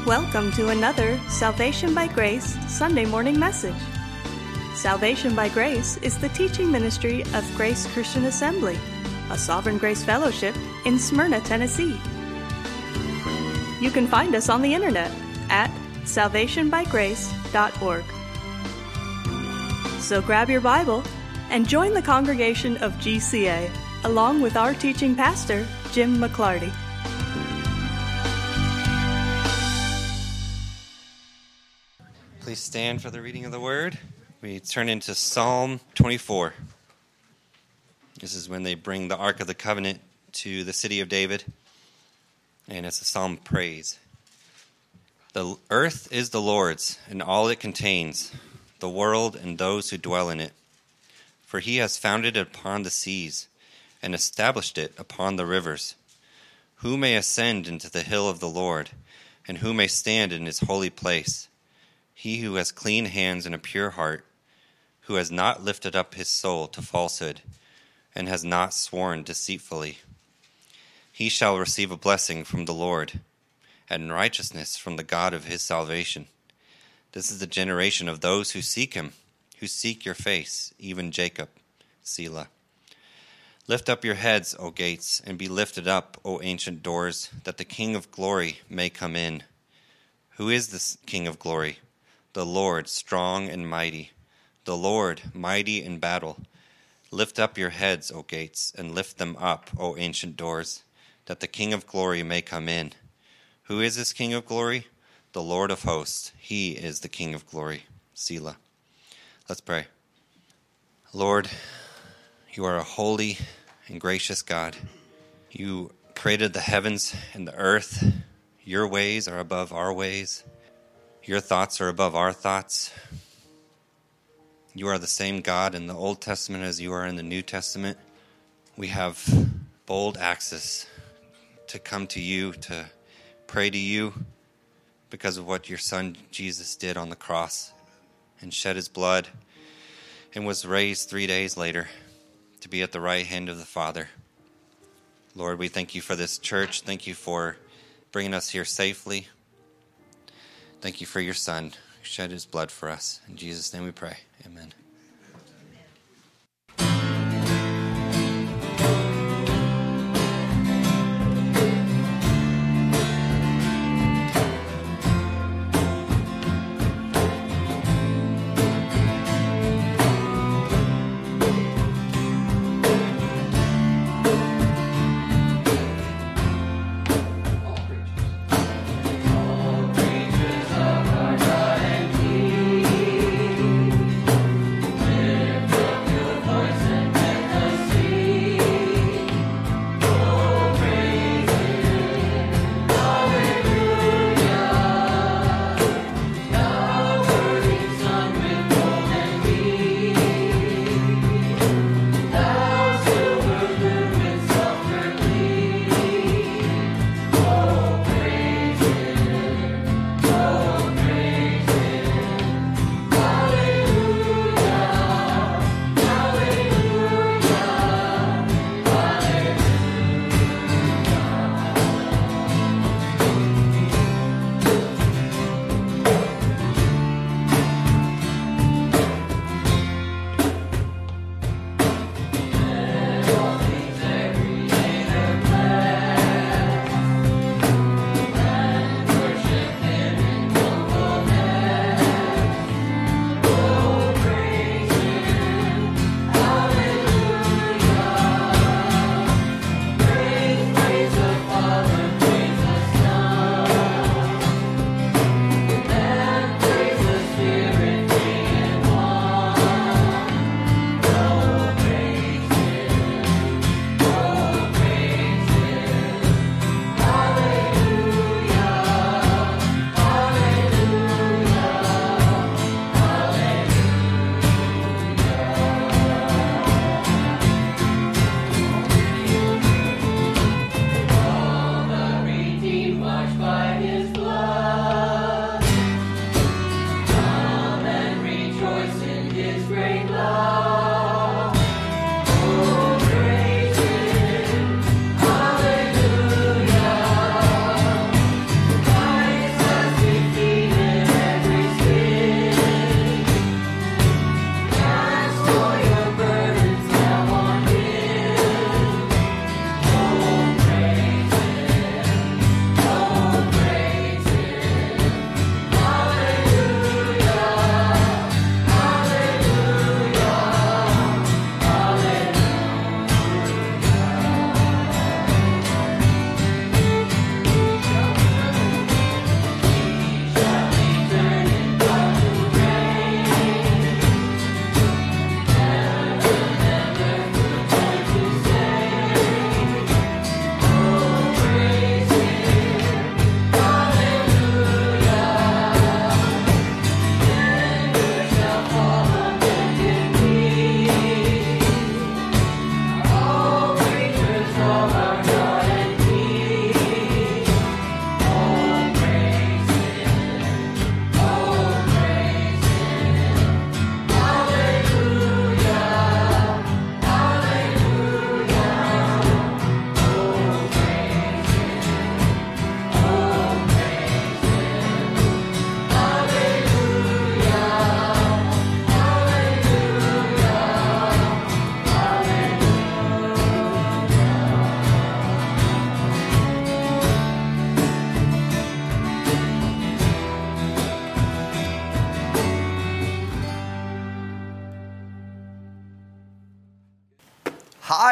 Welcome to another Salvation by Grace Sunday morning message. Salvation by Grace is the teaching ministry of Grace Christian Assembly, a Sovereign Grace Fellowship in Smyrna, Tennessee. You can find us on the internet at salvationbygrace.org. So grab your Bible and join the congregation of GCA, along with our teaching pastor, Jim McClarty. Please stand for the reading of the word. We turn into Psalm 24. This is when they bring the Ark of the Covenant to the city of David, and it's a psalm of praise. The earth is the Lord's, and all it contains, the world and those who dwell in it. For he has founded it upon the seas, and established it upon the rivers. Who may ascend into the hill of the Lord, and who may stand in his holy place? He who has clean hands and a pure heart, who has not lifted up his soul to falsehood, and has not sworn deceitfully. He shall receive a blessing from the Lord, and righteousness from the God of his salvation. This is the generation of those who seek him, who seek your face, even Jacob. Selah. Lift up your heads, O gates, and be lifted up, O ancient doors, that the King of glory may come in. Who is this King of glory? The Lord, strong and mighty, the Lord, mighty in battle. Lift up your heads, O gates, and lift them up, O ancient doors, that the King of glory may come in. Who is this King of glory? The Lord of hosts. He is the King of glory. Selah. Let's pray. Lord, you are a holy and gracious God. You created the heavens and the earth. Your ways are above our ways. Your thoughts are above our thoughts. You are the same God in the Old Testament as you are in the New Testament. We have bold access to come to you, to pray to you because of what your Son Jesus did on the cross and shed his blood and was raised 3 days later to be at the right hand of the Father. Lord, we thank you for this church. Thank you for bringing us here safely. Thank you for your Son who shed his blood for us. In Jesus' name we pray. Amen.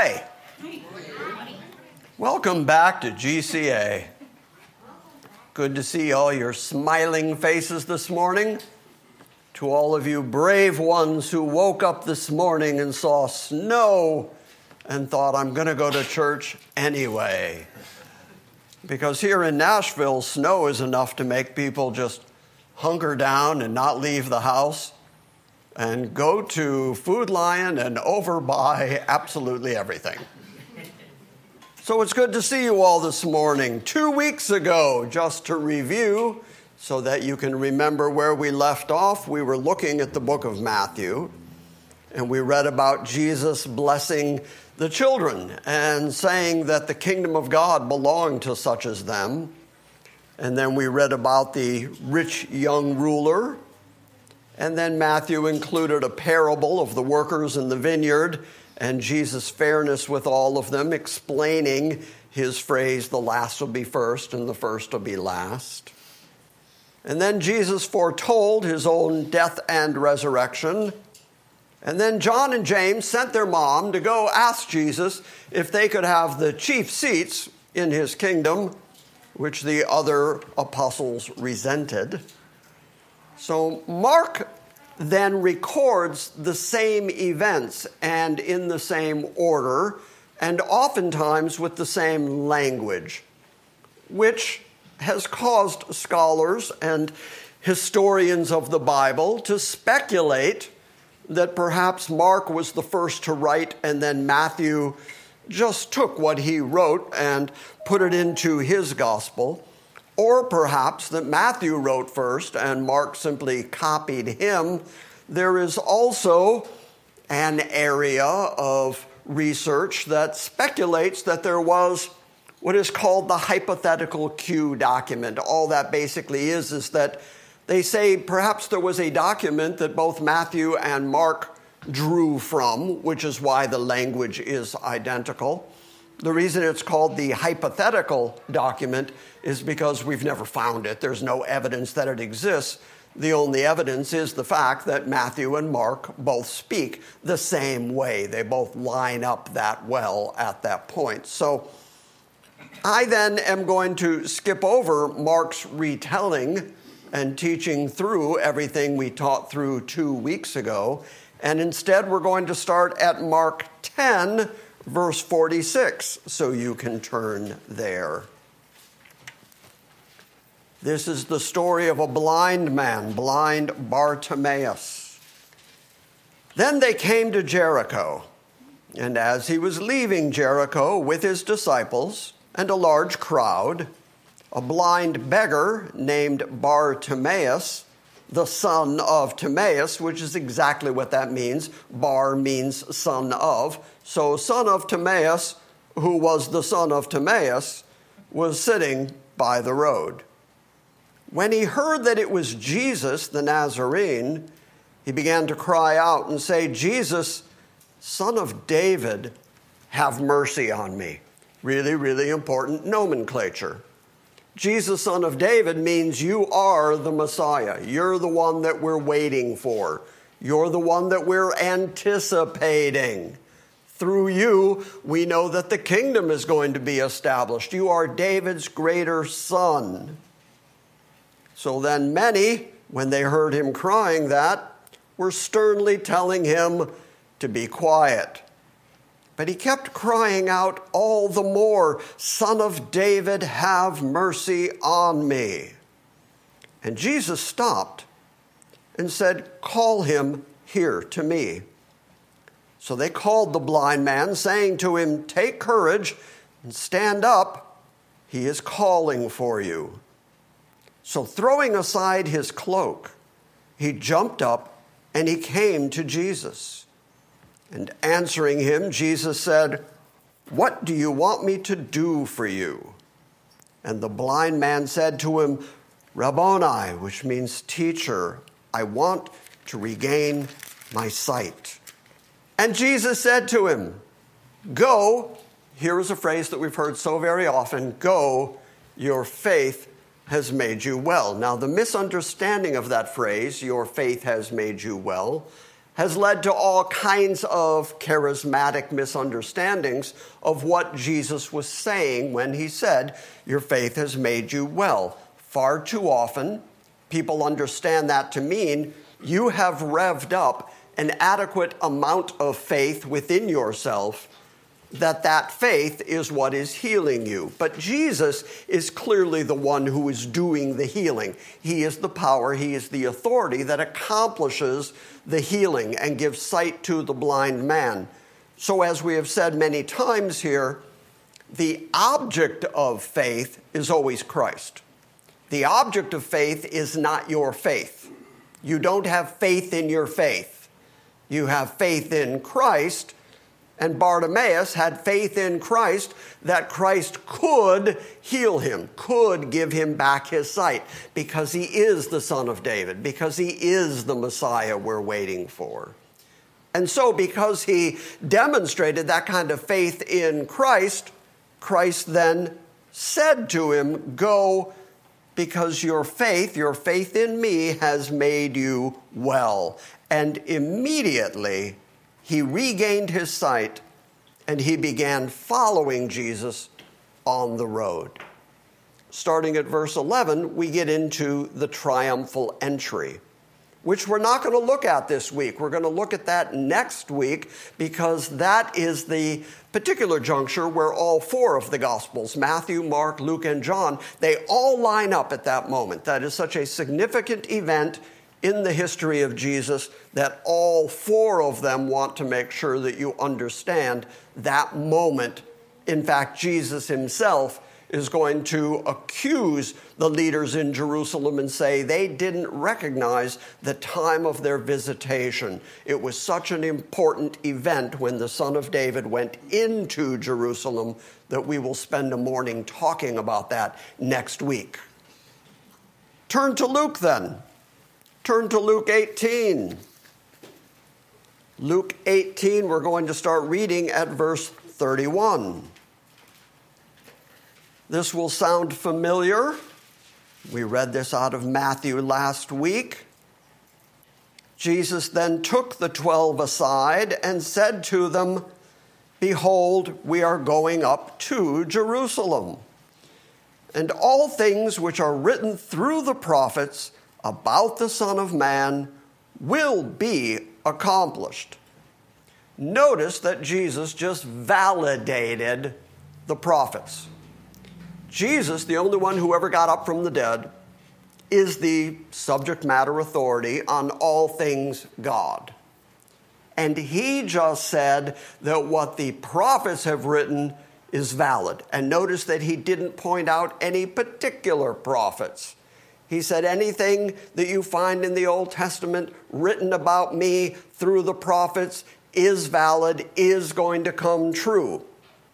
Hi. Welcome back to GCA. Good to see all your smiling faces this morning. To all of you brave ones who woke up this morning and saw snow and thought, I'm going to go to church anyway. Because here in Nashville, snow is enough to make people just hunker down and not leave the house and go to Food Lion and overbuy absolutely everything. So it's good to see you all this morning. 2 weeks ago, just to review, so that you can remember where we left off, we were looking at the book of Matthew, and we read about Jesus blessing the children and saying that the kingdom of God belonged to such as them. And then we read about the rich young ruler. And then Matthew included a parable of the workers in the vineyard and Jesus' fairness with all of them, explaining his phrase, the last will be first and the first will be last. And then Jesus foretold his own death and resurrection. And then John and James sent their mom to go ask Jesus if they could have the chief seats in his kingdom, which the other apostles resented. So Mark then records the same events and in the same order, and oftentimes with the same language, which has caused scholars and historians of the Bible to speculate that perhaps Mark was the first to write and then Matthew just took what he wrote and put it into his gospel, or perhaps that Matthew wrote first and Mark simply copied him. There is also an area of research that speculates that there was what is called the hypothetical Q document. All that basically is that they say perhaps there was a document that both Matthew and Mark drew from, which is why the language is identical. The reason it's called the hypothetical document is because we've never found it. There's no evidence that it exists. The only evidence is the fact that Matthew and Mark both speak the same way. They both line up that well at that point. So I then am going to skip over Mark's retelling and teaching through everything we taught through 2 weeks ago. And instead, we're going to start at Mark 10, verse 46, so you can turn there. This is the story of a blind man, blind Bartimaeus. Then they came to Jericho, and as he was leaving Jericho with his disciples and a large crowd, a blind beggar named Bartimaeus, the son of Timaeus, which is exactly what that means. Bar means son of. So son of Timaeus, who was the son of Timaeus, was sitting by the road. When he heard that it was Jesus, the Nazarene, he began to cry out and say, Jesus, son of David, have mercy on me. Really, really important nomenclature. Jesus, son of David, means you are the Messiah. You're the one that we're waiting for. You're the one that we're anticipating. Through you, we know that the kingdom is going to be established. You are David's greater son. So then many, when they heard him crying that, were sternly telling him to be quiet. But he kept crying out all the more, Son of David, have mercy on me. And Jesus stopped and said, call him here to me. So they called the blind man, saying to him, take courage and stand up. He is calling for you. So throwing aside his cloak, he jumped up and he came to Jesus. And answering him, Jesus said, what do you want me to do for you? And the blind man said to him, Rabboni, which means teacher, I want to regain my sight. And Jesus said to him, go, here is a phrase that we've heard so very often, go, your faith has made you well. Now, the misunderstanding of that phrase, your faith has made you well, has led to all kinds of charismatic misunderstandings of what Jesus was saying when he said, "Your faith has made you well." Far too often, people understand that to mean you have revved up an adequate amount of faith within yourself, that faith is what is healing you. But Jesus is clearly the one who is doing the healing. He is the power, he is the authority that accomplishes the healing and gives sight to the blind man. So as we have said many times here, the object of faith is always Christ. The object of faith is not your faith. You don't have faith in your faith. You have faith in Christ, and Bartimaeus had faith in Christ that Christ could heal him, could give him back his sight, because he is the Son of David, because he is the Messiah we're waiting for. And so because he demonstrated that kind of faith in Christ, Christ then said to him, "Go, because your faith in me has made you well." And immediately he regained his sight and he began following Jesus on the road. Starting at verse 11, we get into the triumphal entry, which we're not going to look at this week. We're going to look at that next week, because that is the particular juncture where all four of the Gospels, Matthew, Mark, Luke, and John, they all line up at that moment. That is such a significant event in the history of Jesus that all four of them want to make sure that you understand that moment. In fact, Jesus himself is going to accuse the leaders in Jerusalem and say they didn't recognize the time of their visitation. It was such an important event when the Son of David went into Jerusalem that we will spend a morning talking about that next week. Turn to Luke then. Turn to Luke 18. Luke 18, we're going to start reading at verse 31. This will sound familiar. We read this out of Matthew last week. Jesus then took the 12 aside and said to them, "Behold, we are going up to Jerusalem, and all things which are written through the prophets about the Son of Man will be accomplished." Notice that Jesus just validated the prophets. Jesus, the only one who ever got up from the dead, is the subject matter authority on all things God. And he just said that what the prophets have written is valid. And notice that he didn't point out any particular prophets. He said anything that you find in the Old Testament written about me through the prophets is valid, is going to come true.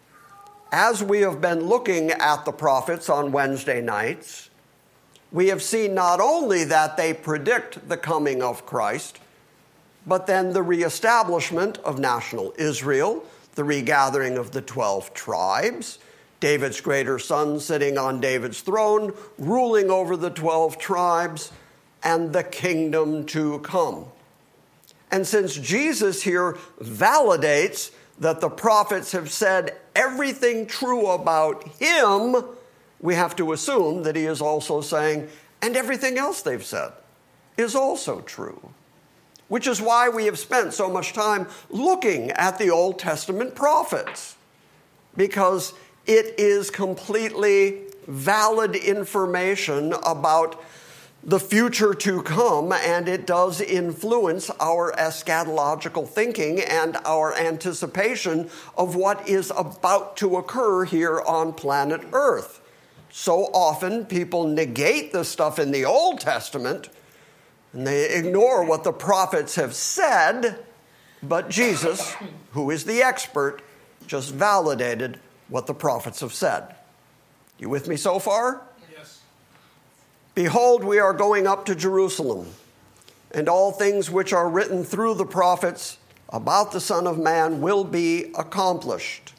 As we have been looking at the prophets on Wednesday nights, we have seen not only that they predict the coming of Christ, but then the reestablishment of national Israel, the regathering of the 12 tribes, David's greater son sitting on David's throne, ruling over the 12 tribes, and the kingdom to come. And since Jesus here validates that the prophets have said everything true about him, we have to assume that he is also saying, and everything else they've said is also true. Which is why we have spent so much time looking at the Old Testament prophets, because it is completely valid information about the future to come, and it does influence our eschatological thinking and our anticipation of what is about to occur here on planet Earth. So often people negate the stuff in the Old Testament, and they ignore what the prophets have said, but Jesus, who is the expert, just validated what the prophets have said. You with me so far? Yes. Behold, we are going up to Jerusalem, and all things which are written through the prophets about the Son of Man will be accomplished.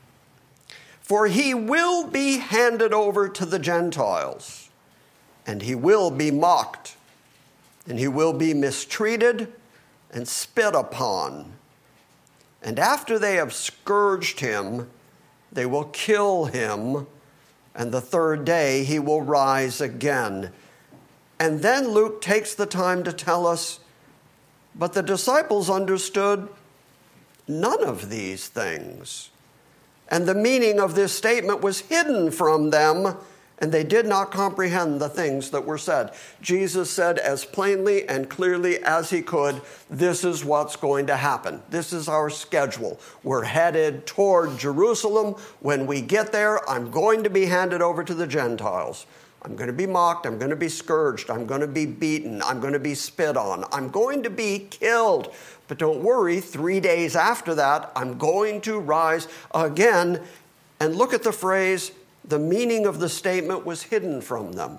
For he will be handed over to the Gentiles, and he will be mocked, and he will be mistreated, and spit upon. And after they have scourged him, they will kill him, and the third day he will rise again. And then Luke takes the time to tell us, but the disciples understood none of these things. And the meaning of this statement was hidden from them, and they did not comprehend the things that were said. Jesus said as plainly and clearly as he could, this is what's going to happen. This is our schedule. We're headed toward Jerusalem. When we get there, I'm going to be handed over to the Gentiles. I'm going to be mocked. I'm going to be scourged. I'm going to be beaten. I'm going to be spit on. I'm going to be killed. But don't worry, 3 days after that, I'm going to rise again. And look at the phrase, the meaning of the statement was hidden from them.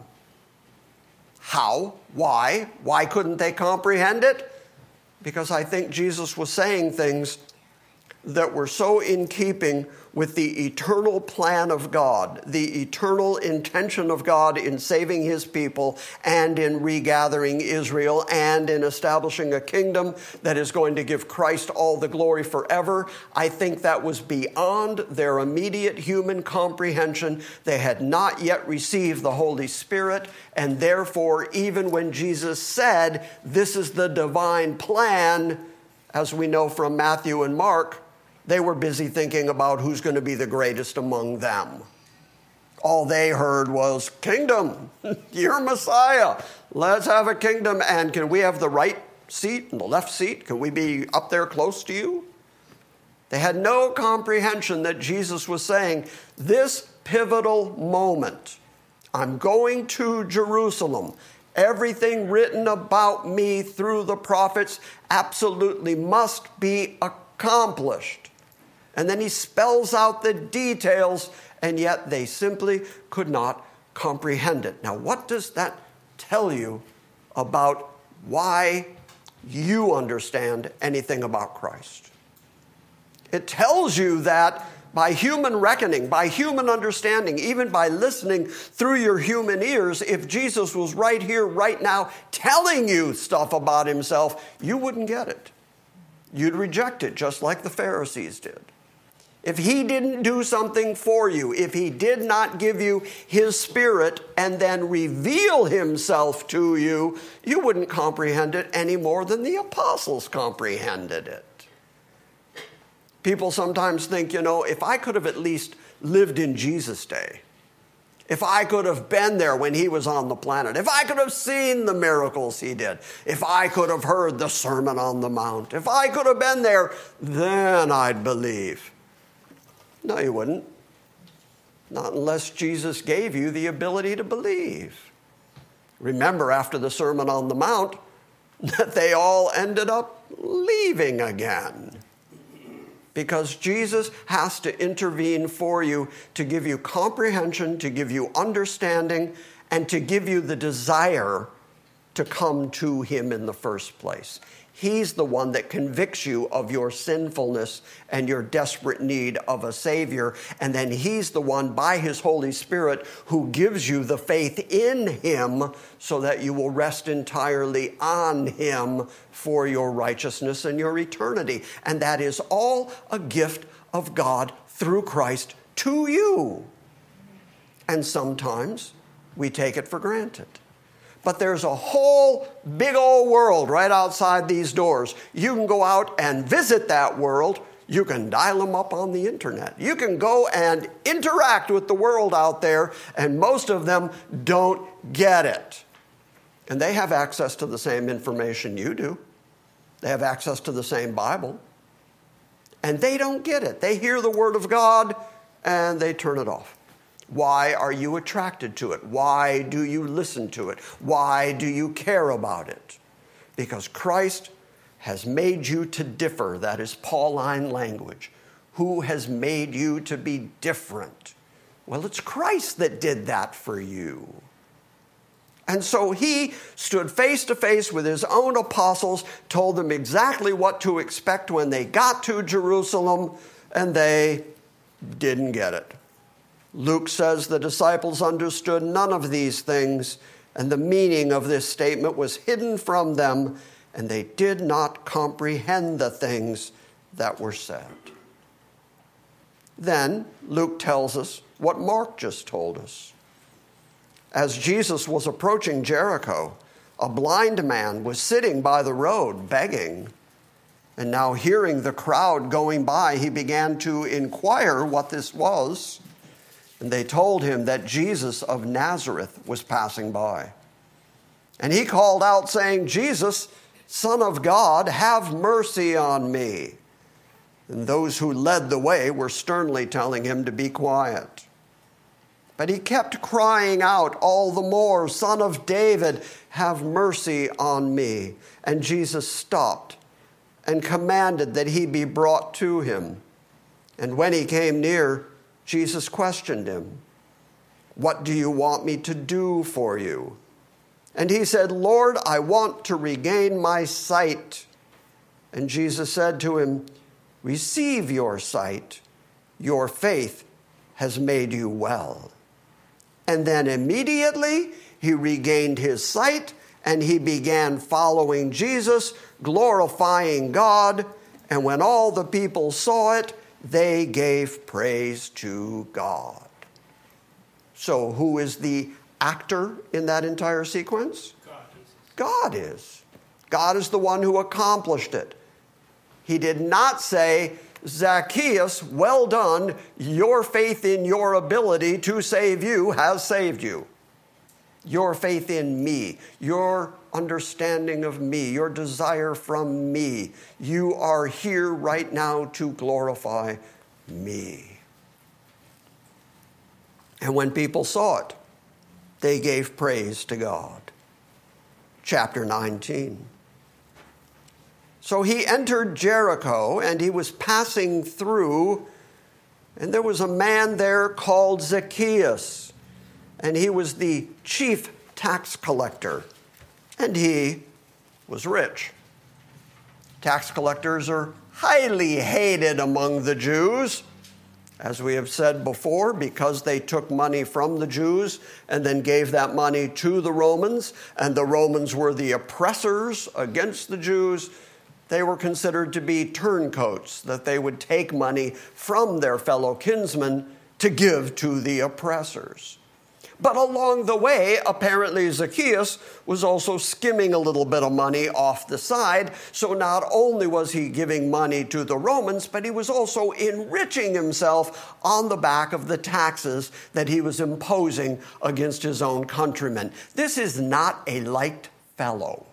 How? Why? Why couldn't they comprehend it? Because I think Jesus was saying things that were so in keeping with the eternal plan of God, the eternal intention of God in saving his people and in regathering Israel and in establishing a kingdom that is going to give Christ all the glory forever. I think that was beyond their immediate human comprehension. They had not yet received the Holy Spirit, and therefore, even when Jesus said, this is the divine plan, as we know from Matthew and Mark, they were busy thinking about who's going to be the greatest among them. All they heard was, kingdom, you're Messiah. Let's have a kingdom. And can we have the right seat and the left seat? Can we be up there close to you? They had no comprehension that Jesus was saying, this pivotal moment, I'm going to Jerusalem. Everything written about me through the prophets absolutely must be accomplished. And then he spells out the details, and yet they simply could not comprehend it. Now, what does that tell you about why you understand anything about Christ? It tells you that by human reckoning, by human understanding, even by listening through your human ears, if Jesus was right here, right now, telling you stuff about himself, you wouldn't get it. You'd reject it, just like the Pharisees did. If he didn't do something for you, if he did not give you his Spirit and then reveal himself to you, you wouldn't comprehend it any more than the apostles comprehended it. People sometimes think, if I could have at least lived in Jesus' day, if I could have been there when he was on the planet, if I could have seen the miracles he did, if I could have heard the Sermon on the Mount, if I could have been there, then I'd believe. No, you wouldn't. Not unless Jesus gave you the ability to believe. Remember, after the Sermon on the Mount, that they all ended up leaving again. Because Jesus has to intervene for you to give you comprehension, to give you understanding, and to give you the desire to come to him in the first place. He's the one that convicts you of your sinfulness and your desperate need of a Savior. And then he's the one, by his Holy Spirit, who gives you the faith in him so that you will rest entirely on him for your righteousness and your eternity. And that is all a gift of God through Christ to you. And sometimes we take it for granted. But there's a whole big old world right outside these doors. You can go out and visit that world. You can dial them up on the internet. You can go and interact with the world out there, and most of them don't get it. And they have access to the same information you do. They have access to the same Bible. And they don't get it. They hear the Word of God, and they turn it off. Why are you attracted to it? Why do you listen to it? Why do you care about it? Because Christ has made you to differ. That is Pauline language. Who has made you to be different? Well, it's Christ that did that for you. And so he stood face to face with his own apostles, told them exactly what to expect when they got to Jerusalem, and they didn't get it. Luke says the disciples understood none of these things, and the meaning of this statement was hidden from them, and they did not comprehend the things that were said. Then Luke tells us what Mark just told us. As Jesus was approaching Jericho, a blind man was sitting by the road begging. And now hearing the crowd going by, he began to inquire what this was. And they told him that Jesus of Nazareth was passing by. And he called out saying, "Jesus, Son of God, have mercy on me." And those who led the way were sternly telling him to be quiet. But he kept crying out all the more, "Son of David, have mercy on me." And Jesus stopped and commanded that he be brought to him. And when he came near, Jesus questioned him, "What do you want me to do for you?" And he said, "Lord, I want to regain my sight." And Jesus said to him, "Receive your sight. Your faith has made you well." And then immediately he regained his sight and he began following Jesus, glorifying God. And when all the people saw it, they gave praise to God. So who is the actor in that entire sequence? God is. God is the one who accomplished it. He did not say, "Zacchaeus, well done. Your faith in your ability to save you has saved you. Your faith in me, your understanding of me, your desire from me. You are here right now to glorify me." And when people saw it, they gave praise to God. Chapter 19. So he entered Jericho, and he was passing through, and there was a man there called Zacchaeus, and he was the chief tax collector, and he was rich. Tax collectors are highly hated among the Jews, as we have said before, because they took money from the Jews and then gave that money to the Romans, and the Romans were the oppressors against the Jews. They were considered to be turncoats, that they would take money from their fellow kinsmen to give to the oppressors. But along the way, apparently Zacchaeus was also skimming a little bit of money off the side. So not only was he giving money to the Romans, but he was also enriching himself on the back of the taxes that he was imposing against his own countrymen. This is not a liked fellow.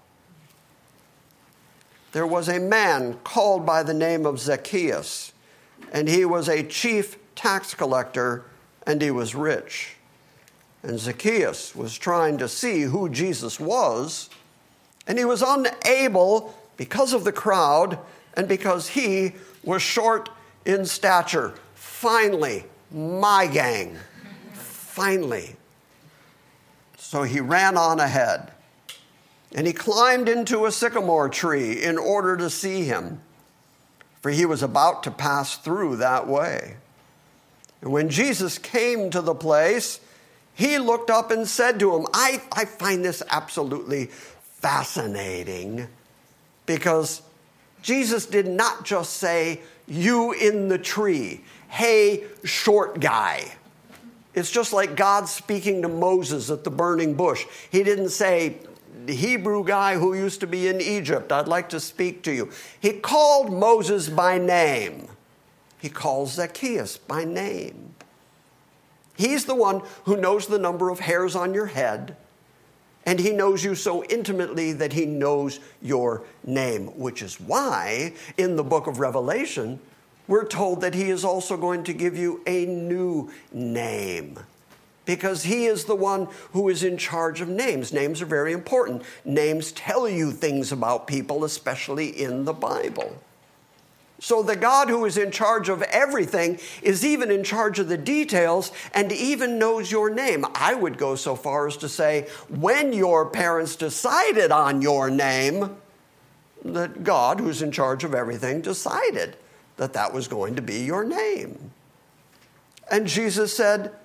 There was a man called by the name of Zacchaeus, and he was a chief tax collector, and he was rich. And Zacchaeus was trying to see who Jesus was, and he was unable because of the crowd and because he was short in stature. Finally, my gang. Finally. So he ran on ahead. And he climbed into a sycamore tree in order to see him, for he was about to pass through that way. And when Jesus came to the place, he looked up and said to him, I find this absolutely fascinating, because Jesus did not just say, "You in the tree, hey, short guy." It's just like God speaking to Moses at the burning bush. He didn't say, "The Hebrew guy who used to be in Egypt, I'd like to speak to you." He called Moses by name. He calls Zacchaeus by name. He's the one who knows the number of hairs on your head, and he knows you so intimately that he knows your name, which is why in the book of Revelation, we're told that he is also going to give you a new name, because he is the one who is in charge of names. Names are very important. Names tell you things about people, especially in the Bible. So the God who is in charge of everything is even in charge of the details and even knows your name. I would go so far as to say, when your parents decided on your name, that God, who's in charge of everything, decided that that was going to be your name. And Jesus said,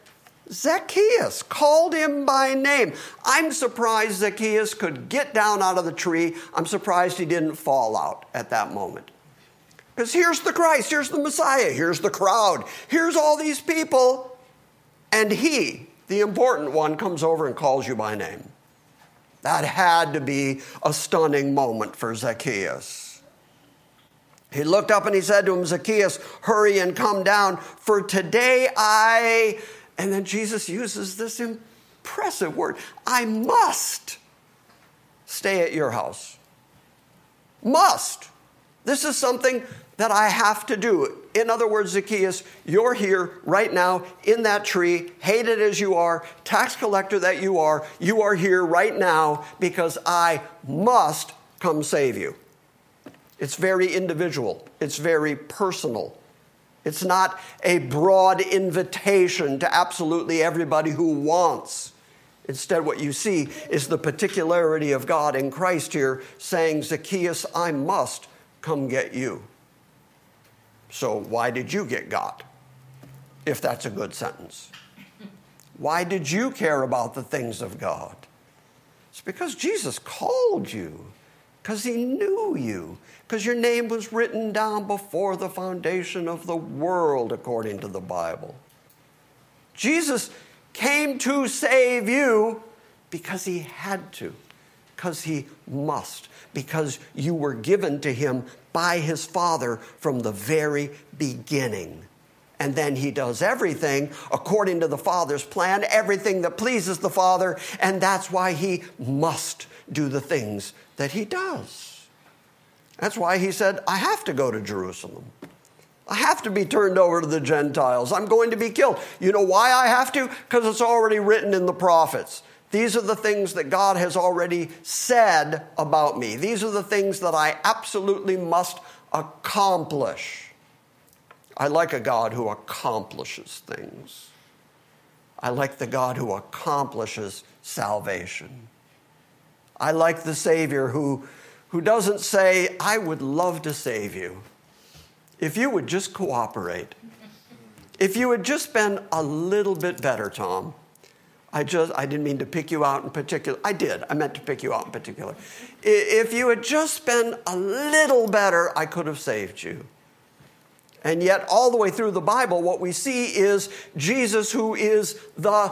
Zacchaeus, called him by name. I'm surprised Zacchaeus could get down out of the tree. I'm surprised he didn't fall out at that moment. Because here's the Christ, here's the Messiah, here's the crowd, here's all these people. And he, the important one, comes over and calls you by name. That had to be a stunning moment for Zacchaeus. He looked up and he said to him, Zacchaeus, hurry and come down, for today I... And then Jesus uses this impressive word, I must stay at your house. Must. This is something that I have to do. In other words, Zacchaeus, you're here right now in that tree, hated as you are, tax collector that you are here right now because I must come save you. It's very individual. It's very personal. It's not a broad invitation to absolutely everybody who wants. Instead, what you see is the particularity of God in Christ here saying, Zacchaeus, I must come get you. So why did you get got, if that's a good sentence? Why did you care about the things of God? It's because Jesus called you, because he knew you, because your name was written down before the foundation of the world, according to the Bible. Jesus came to save you because he had to, because he must, because you were given to him by his Father from the very beginning. And then he does everything according to the Father's plan, everything that pleases the Father, and that's why he must do the things that he does. That's why he said, I have to go to Jerusalem. I have to be turned over to the Gentiles. I'm going to be killed. You know why I have to? Because it's already written in the prophets. These are the things that God has already said about me. These are the things that I absolutely must accomplish. I like a God who accomplishes things. I like the God who accomplishes salvation. I like the Savior who doesn't say, I would love to save you. If you would just cooperate. If you would just been a little bit better, Tom. I didn't mean to pick you out in particular. I did. I meant to pick you out in particular. If you had just been a little better, I could have saved you. And yet, all the way through the Bible, what we see is Jesus who is the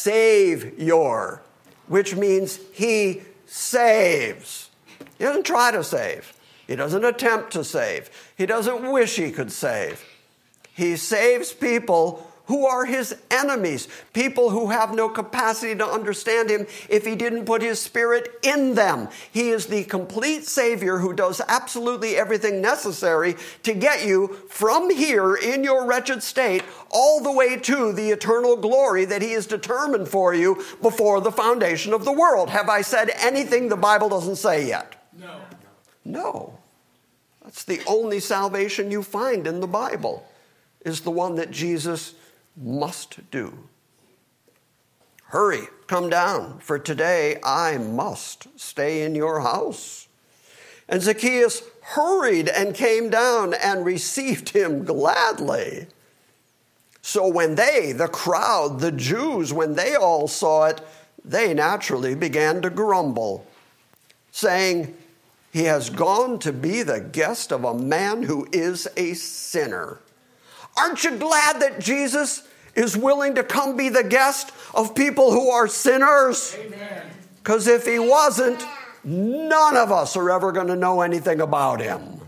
Savior, which means he saves. He doesn't try to save. He doesn't attempt to save. He doesn't wish he could save. He saves people who are his enemies, people who have no capacity to understand him if he didn't put his Spirit in them. He is the complete Savior who does absolutely everything necessary to get you from here in your wretched state all the way to the eternal glory that he has determined for you before the foundation of the world. Have I said anything the Bible doesn't say yet? No. No. That's the only salvation you find in the Bible, is the one that Jesus must do. Hurry, come down, for today I must stay in your house. And Zacchaeus hurried and came down and received him gladly. So when they, the crowd, the Jews, when they all saw it, they naturally began to grumble, saying, he has gone to be the guest of a man who is a sinner. Aren't you glad that Jesus is willing to come be the guest of people who are sinners? Because if he wasn't, none of us are ever going to know anything about him.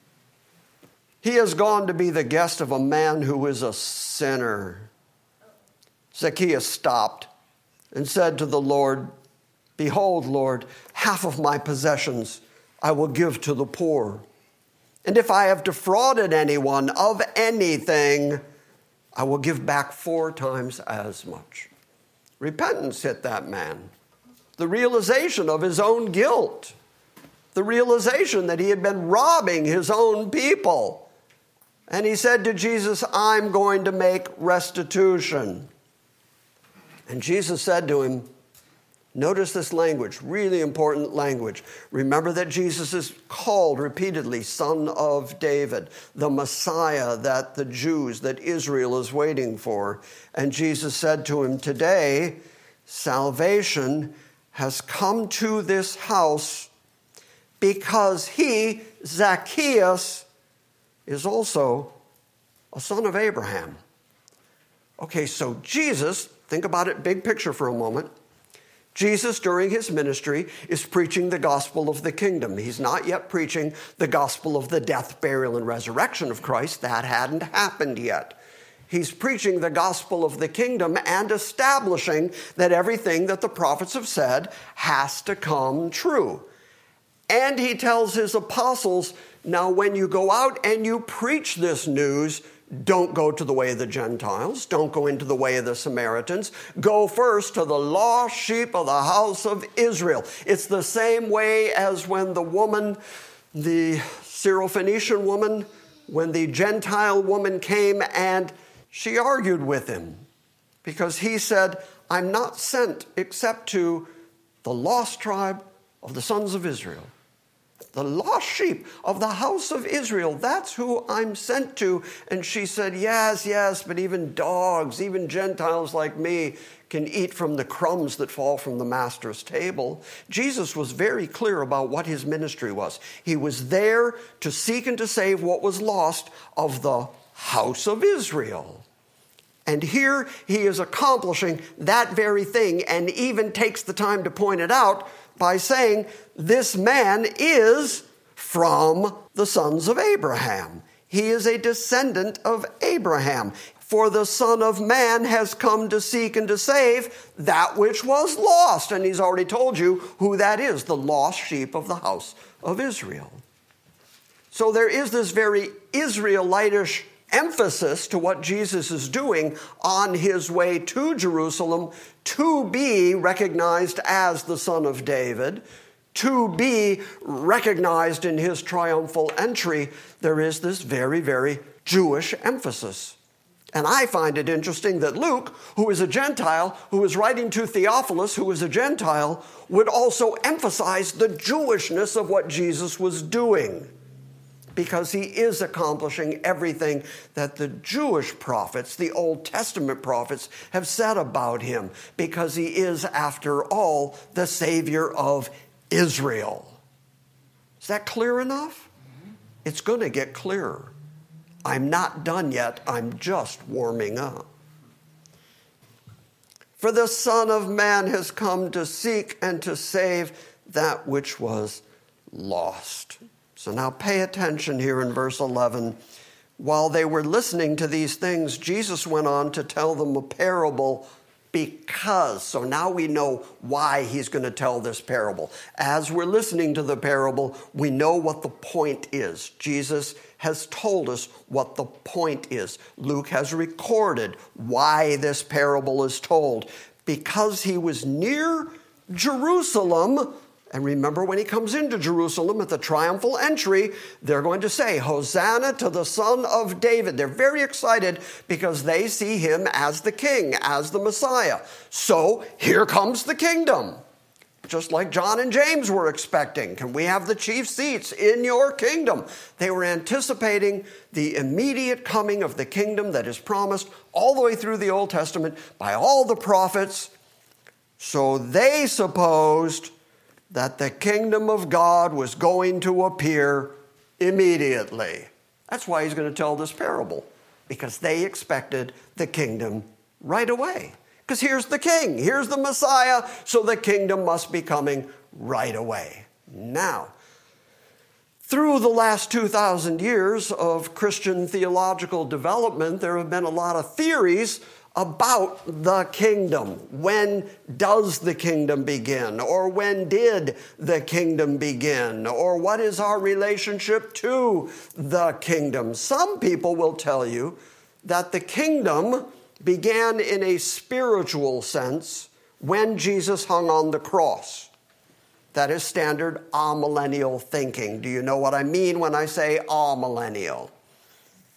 He has gone to be the guest of a man who is a sinner. Zacchaeus stopped and said to the Lord, behold, Lord, half of my possessions I will give to the poor. And if I have defrauded anyone of anything, I will give back 4 times as much. Repentance hit that man. The realization of his own guilt. The realization that he had been robbing his own people. And he said to Jesus, I'm going to make restitution. And Jesus said to him, Notice this language, really important language. Remember that Jesus is called repeatedly Son of David, the Messiah that the Jews, that Israel is waiting for. And Jesus said to him, today, salvation has come to this house because he, Zacchaeus, is also a son of Abraham. Okay, so Jesus, think about it, big picture for a moment. Jesus, during his ministry, is preaching the gospel of the kingdom. He's not yet preaching the gospel of the death, burial, and resurrection of Christ. That hadn't happened yet. He's preaching the gospel of the kingdom and establishing that everything that the prophets have said has to come true. And he tells his apostles, now when you go out and you preach this news, don't go to the way of the Gentiles. Don't go into the way of the Samaritans. Go first to the lost sheep of the house of Israel. It's the same way as when the woman, the Syrophoenician woman, when the Gentile woman came and she argued with him because he said, I'm not sent except to the lost tribe of the sons of Israel. The lost sheep of the house of Israel, that's who I'm sent to. And she said, yes, but even dogs, even Gentiles like me can eat from the crumbs that fall from the master's table. Jesus was very clear about what his ministry was. He was there to seek and to save what was lost of the house of Israel. And here he is accomplishing that very thing and even takes the time to point it out by saying, this man is from the sons of Abraham. He is a descendant of Abraham. For the Son of Man has come to seek and to save that which was lost. And he's already told you who that is, the lost sheep of the house of Israel. So there is this very Israelitish emphasis to what Jesus is doing on his way to Jerusalem to be recognized as the Son of David, to be recognized in his triumphal entry. There is this very, very Jewish emphasis. And I find it interesting that Luke, who is a Gentile, who is writing to Theophilus, who is a Gentile, would also emphasize the Jewishness of what Jesus was doing, because he is accomplishing everything that the Jewish prophets, the Old Testament prophets, have said about him, because he is, after all, the Savior of Israel. Is that clear enough? It's going to get clearer. I'm not done yet. I'm just warming up. For the Son of Man has come to seek and to save that which was lost. So now pay attention here in verse 11. While they were listening to these things, Jesus went on to tell them a parable because. So now we know why he's going to tell this parable. As we're listening to the parable, we know what the point is. Jesus has told us what the point is. Luke has recorded why this parable is told. Because he was near Jerusalem. And remember, when he comes into Jerusalem at the triumphal entry, they're going to say, Hosanna to the Son of David. They're very excited because they see him as the king, as the Messiah. So here comes the kingdom. Just like John and James were expecting. Can we have the chief seats in your kingdom? They were anticipating the immediate coming of the kingdom that is promised all the way through the Old Testament by all the prophets. So they supposed that the kingdom of God was going to appear immediately. That's why he's going to tell this parable, because they expected the kingdom right away. Because here's the king, here's the Messiah, so the kingdom must be coming right away. Now, through the last 2,000 years of Christian theological development, there have been a lot of theories about the kingdom. When does the kingdom begin? Or when did the kingdom begin? Or what is our relationship to the kingdom? Some people will tell you that the kingdom began in a spiritual sense when Jesus hung on the cross. That is standard amillennial thinking. Do you know what I mean when I say amillennial?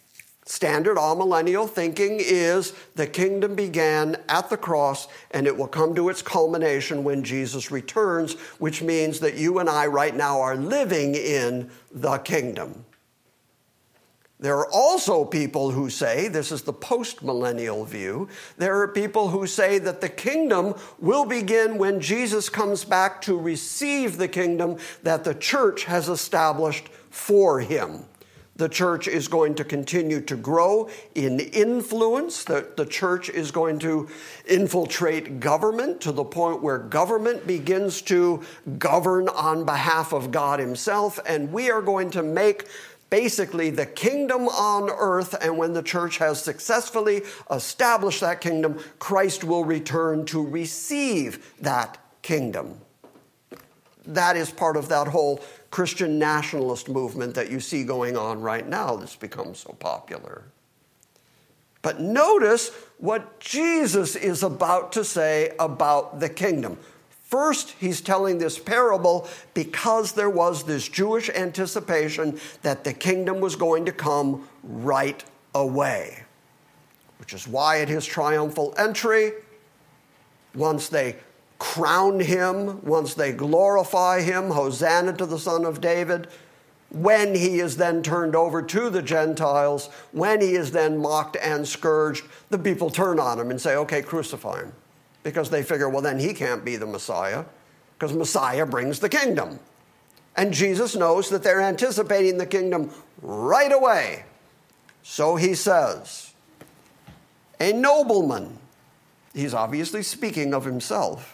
Standard amillennial thinking is the kingdom began at the cross and it will come to its culmination when Jesus returns, which means that you and I right now are living in the kingdom. There are also people who say, this is the post-millennial view, there are people who say that the kingdom will begin when Jesus comes back to receive the kingdom that the church has established for him. The church is going to continue to grow in influence. The church is going to infiltrate government to the point where government begins to govern on behalf of God himself. And we are going to make basically the kingdom on earth. And when the church has successfully established that kingdom, Christ will return to receive that kingdom. That is part of that whole Christian nationalist movement that you see going on right now that's become so popular. But notice what Jesus is about to say about the kingdom. First, he's telling this parable because there was this Jewish anticipation that the kingdom was going to come right away, which is why at his triumphal entry, once they crown him, once they glorify him, Hosanna to the Son of David, when he is then turned over to the Gentiles, when he is then mocked and scourged, the people turn on him and say, okay, crucify him. Because they figure, well, then he can't be the Messiah, because Messiah brings the kingdom. And Jesus knows that they're anticipating the kingdom right away. So he says, a nobleman, he's obviously speaking of himself,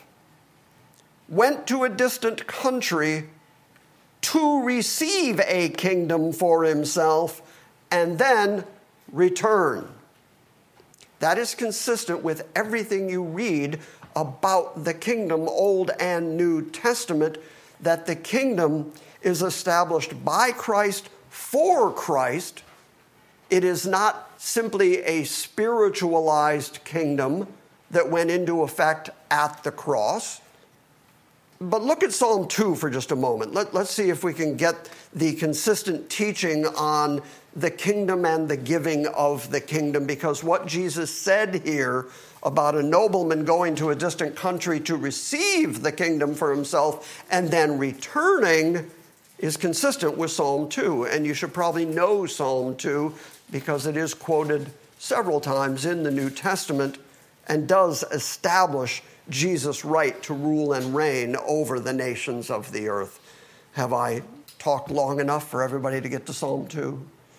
went to a distant country to receive a kingdom for himself and then return. That is consistent with everything you read about the kingdom, Old and New Testament, that the kingdom is established by Christ for Christ. It is not simply a spiritualized kingdom that went into effect at the cross. But look at Psalm 2 for just a moment. Let's see if we can get the consistent teaching on the kingdom and the giving of the kingdom, because what Jesus said here about a nobleman going to a distant country to receive the kingdom for himself and then returning is consistent with Psalm 2. And you should probably know Psalm 2 because it is quoted several times in the New Testament and does establish Jesus' right to rule and reign over the nations of the earth. Have I talked long enough for everybody to get to Psalm 2?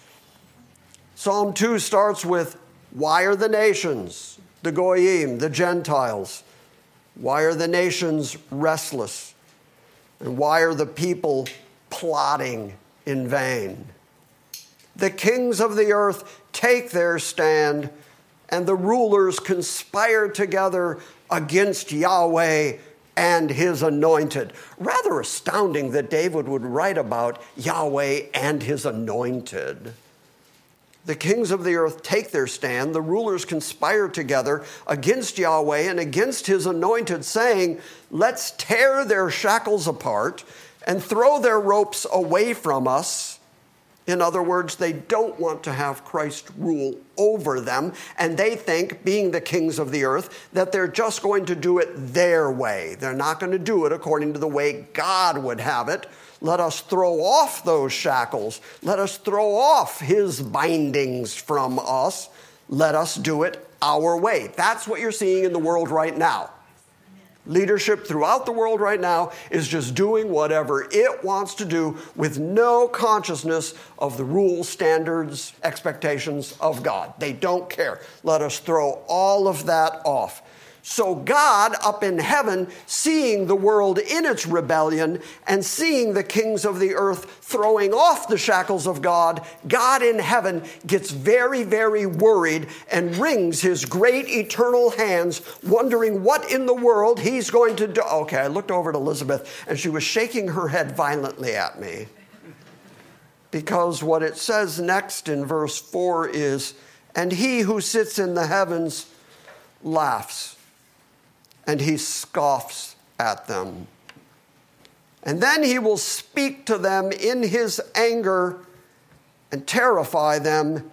Psalm 2 starts with, why are the nations, the Goyim, the Gentiles, why are the nations restless? And why are the people plotting in vain? The kings of the earth take their stand, and the rulers conspire together against Yahweh and his anointed. Rather astounding that David would write about Yahweh and his anointed. The kings of the earth take their stand, the rulers conspire together against Yahweh and against his anointed, saying, let's tear their shackles apart and throw their ropes away from us. In other words, they don't want to have Christ rule over them, and they think, being the kings of the earth, that they're just going to do it their way. They're not going to do it according to the way God would have it. Let us throw off those shackles. Let us throw off his bindings from us. Let us do it our way. That's what you're seeing in the world right now. Leadership throughout the world right now is just doing whatever it wants to do with no consciousness of the rules, standards, expectations of God. They don't care. Let us throw all of that off. So God up in heaven, seeing the world in its rebellion and seeing the kings of the earth throwing off the shackles of God, God in heaven gets very, very worried and wrings his great eternal hands, wondering what in the world he's going to do. Okay, I looked over at Elizabeth and she was shaking her head violently at me. Because what it says next in verse 4 is, and he who sits in the heavens laughs, and he scoffs at them. And then he will speak to them in his anger and terrify them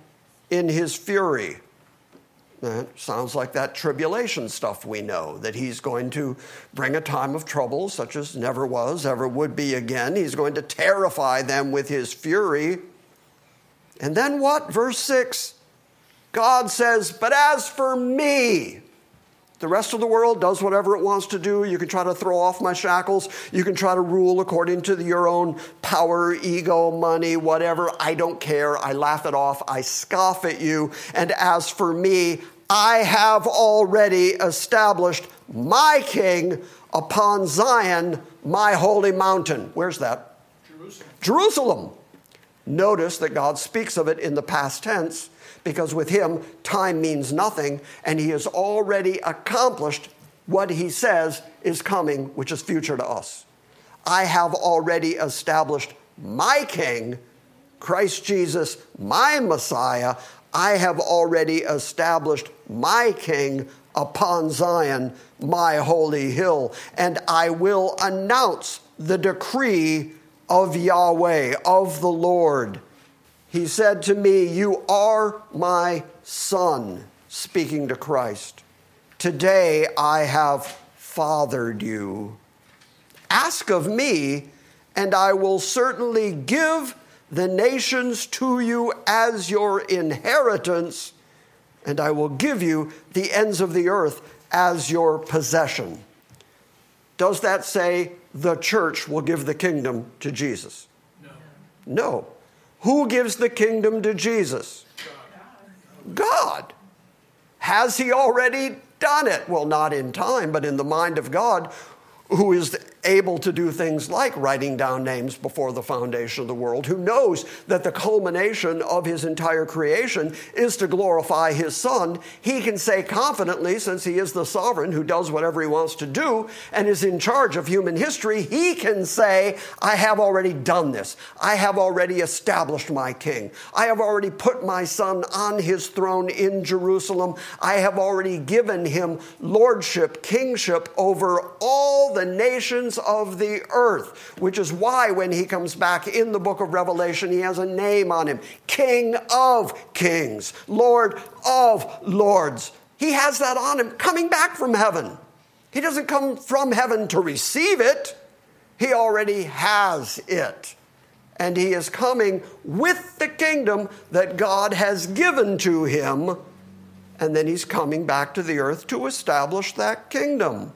in his fury. That sounds like that tribulation stuff we know, that he's going to bring a time of trouble such as never was, ever would be again. He's going to terrify them with his fury. And then what? Verse 6, God says, but as for me, the rest of the world does whatever it wants to do. You can try to throw off my shackles. You can try to rule according to your own power, ego, money, whatever. I don't care. I laugh it off. I scoff at you. And as for me, I have already established my king upon Zion, my holy mountain. Where's that? Jerusalem. Notice that God speaks of it in the past tense, because with him, time means nothing, and he has already accomplished what he says is coming, which is future to us. I have already established my king, Christ Jesus, my Messiah. I have already established my king upon Zion, my holy hill, and I will announce the decree of Yahweh, of the Lord. He said to me, you are my son, speaking to Christ. Today I have fathered you. Ask of me, and I will certainly give the nations to you as your inheritance, and I will give you the ends of the earth as your possession. Does that say the church will give the kingdom to Jesus? No. Who gives the kingdom to Jesus? God. Has he already done it? Well, not in time, but in the mind of God, who is able to do things like writing down names before the foundation of the world, who knows that the culmination of his entire creation is to glorify his Son. He can say confidently, since he is the sovereign who does whatever he wants to do and is in charge of human history, he can say, I have already done this. I have already established my king. I have already put my Son on his throne in Jerusalem. I have already given him lordship, kingship over all the nations of the earth, which is why when he comes back in the book of Revelation, he has a name on him, King of Kings, Lord of Lords. He has that on him coming back from heaven. He doesn't come from heaven to receive it. He already has it. And he is coming with the kingdom that God has given to him. And then he's coming back to the earth to establish that kingdom.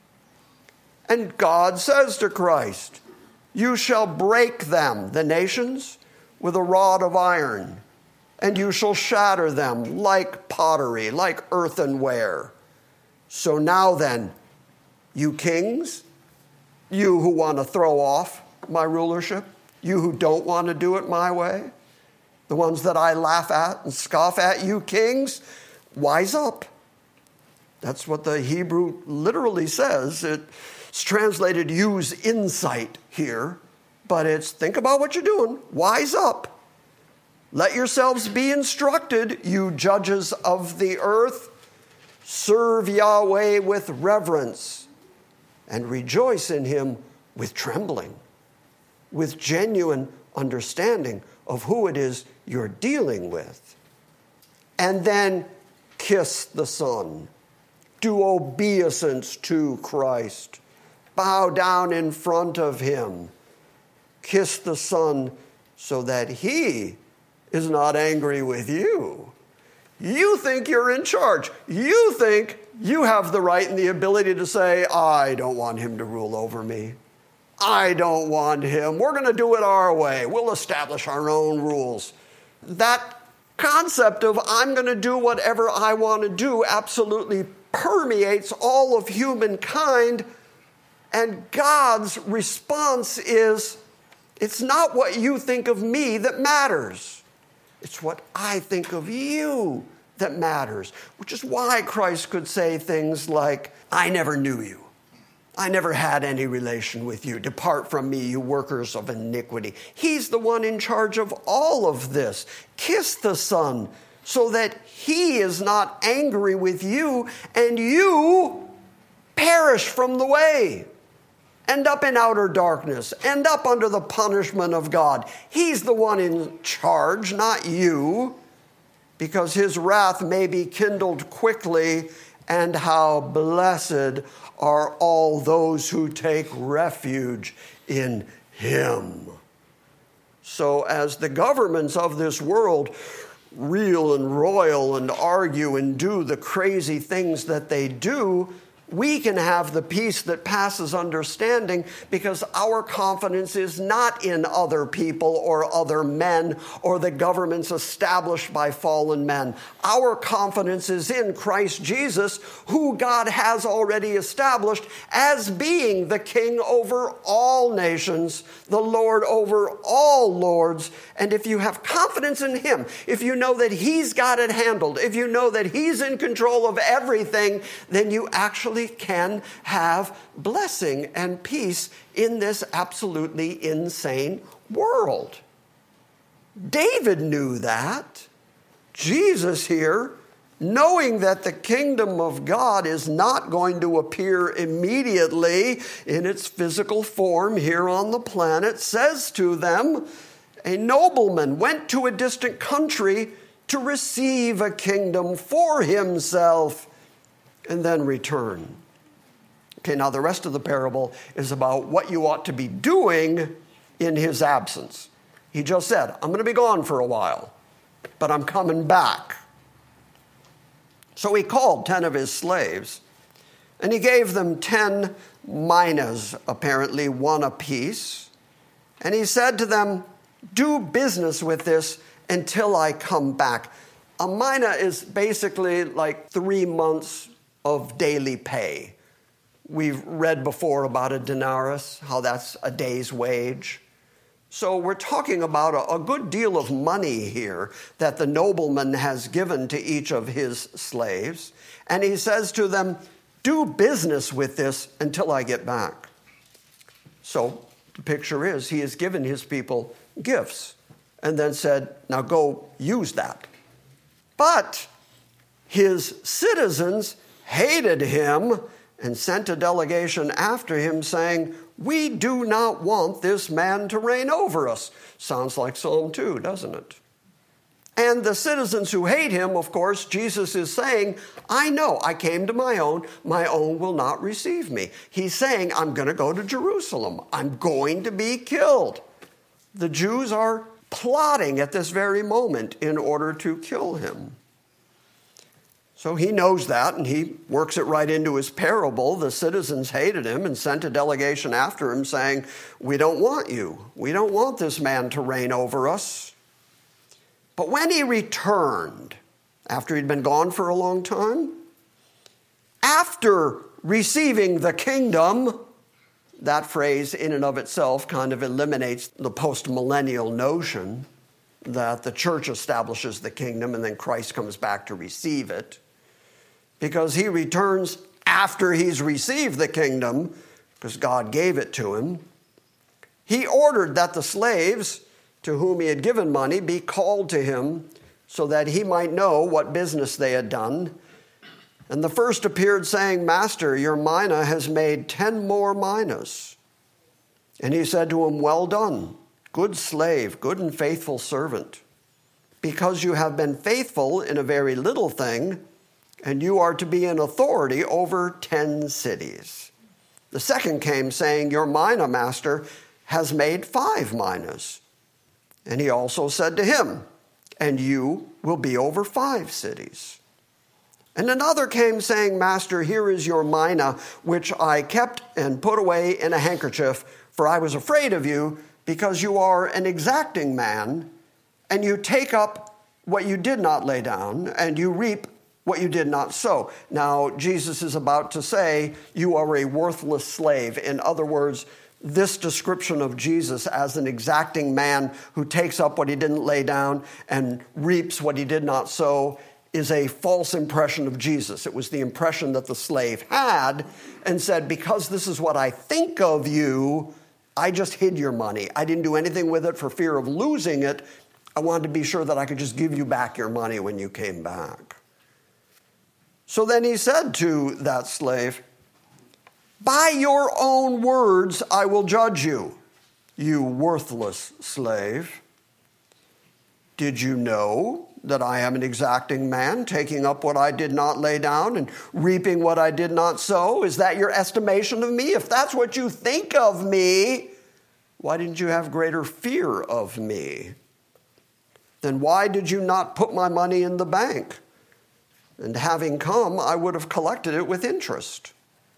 And God says to Christ, you shall break them, the nations, with a rod of iron, and you shall shatter them like pottery, like earthenware. So now then, you kings, you who want to throw off my rulership, you who don't want to do it my way, the ones that I laugh at and scoff at, you kings, wise up. That's what the Hebrew literally says. It's translated use insight here, but it's think about what you're doing. Wise up. Let yourselves be instructed, you judges of the earth. Serve Yahweh with reverence and rejoice in him with trembling, with genuine understanding of who it is you're dealing with. And then kiss the Son. Do obeisance to Christ. Bow down in front of him. Kiss the Son so that he is not angry with you. You think you're in charge. You think you have the right and the ability to say, I don't want him to rule over me. I don't want him. We're going to do it our way. We'll establish our own rules. That concept of I'm going to do whatever I want to do absolutely permeates all of humankind. And God's response is, it's not what you think of me that matters. It's what I think of you that matters, which is why Christ could say things like, I never knew you. I never had any relation with you. Depart from me, you workers of iniquity. He's the one in charge of all of this. Kiss the Son so that he is not angry with you and you perish from the way. End up in outer darkness. End up under the punishment of God. He's the one in charge, not you. because his wrath may be kindled quickly, and how blessed are all those who take refuge in him. So as the governments of this world reel and roil and argue and do the crazy things that they do, we can have the peace that passes understanding because our confidence is not in other people or other men or the governments established by fallen men. Our confidence is in Christ Jesus, who God has already established as being the King over all nations, the Lord over all lords. And if you have confidence in him, if you know that he's got it handled, if you know that he's in control of everything, then you actually can have blessing and peace in this absolutely insane world. David knew that. Jesus here, knowing that the kingdom of God is not going to appear immediately in its physical form here on the planet, says to them, a nobleman went to a distant country to receive a kingdom for himself and then return. Okay, now the rest of the parable is about what you ought to be doing in his absence. He just said, I'm going to be gone for a while, but I'm coming back. So he called 10 of his slaves, and he gave them 10 minas, apparently one apiece. And he said to them, do business with this until I come back. A mina is basically like 3 months of daily pay. We've read before about a denarius, how that's a day's wage. So we're talking about a good deal of money here that the nobleman has given to each of his slaves. And he says to them, do business with this until I get back. So the picture is he has given his people gifts and then said, now go use that. But his citizens hated him and sent a delegation after him saying, we do not want this man to reign over us. Sounds like Psalm 2, doesn't it? And the citizens who hate him, of course, Jesus is saying, I know, I came to my own will not receive me. He's saying, I'm going to go to Jerusalem. I'm going to be killed. The Jews are plotting at this very moment in order to kill him. So he knows that, and he works it right into his parable. The citizens hated him and sent a delegation after him saying, we don't want you. We don't want this man to reign over us. But when he returned, after he'd been gone for a long time, after receiving the kingdom, that phrase in and of itself kind of eliminates the post-millennial notion that the church establishes the kingdom and then Christ comes back to receive it. Because he returns after he's received the kingdom, because God gave it to him. He ordered that the slaves to whom he had given money be called to him so that he might know what business they had done. And the first appeared saying, Master, your mina has made 10 more minas. And he said to him, well done, good slave, good and faithful servant. Because you have been faithful in a very little thing, and you are to be in authority over 10 cities. The second came saying, your mina, master, has made 5 minas. And he also said to him, and you will be over 5 cities. And another came saying, Master, here is your mina, which I kept and put away in a handkerchief, for I was afraid of you, because you are an exacting man, and you take up what you did not lay down, and you reap what you did not sow. Now, Jesus is about to say, you are a worthless slave. In other words, this description of Jesus as an exacting man who takes up what he didn't lay down and reaps what he did not sow is a false impression of Jesus. It was the impression that the slave had and said, because this is what I think of you, I just hid your money. I didn't do anything with it for fear of losing it. I wanted to be sure that I could just give you back your money when you came back. So then he said to that slave, by your own words I will judge you, you worthless slave. Did you know that I am an exacting man, taking up what I did not lay down and reaping what I did not sow? Is that your estimation of me? If that's what you think of me, why didn't you have greater fear of me? Then why did you not put my money in the bank? And having come, I would have collected it with interest.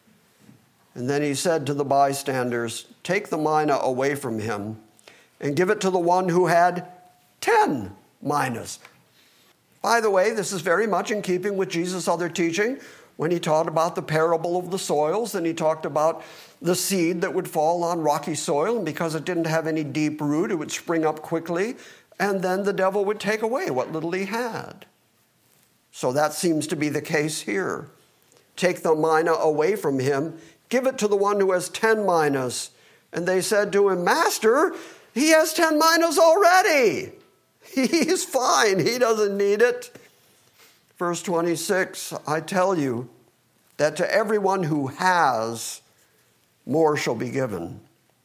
And then he said to the bystanders, take the mina away from him and give it to the one who had 10 minas. By the way, this is very much in keeping with Jesus' other teaching when he taught about the parable of the soils, and he talked about the seed that would fall on rocky soil, and because it didn't have any deep root, it would spring up quickly, and then the devil would take away what little he had. So that seems to be the case here. Take the mina away from him, give it to the one who has 10 minas. And they said to him, Master, he has 10 minas already. He's fine. He doesn't need it. Verse 26, I tell you that to everyone who has, more shall be given.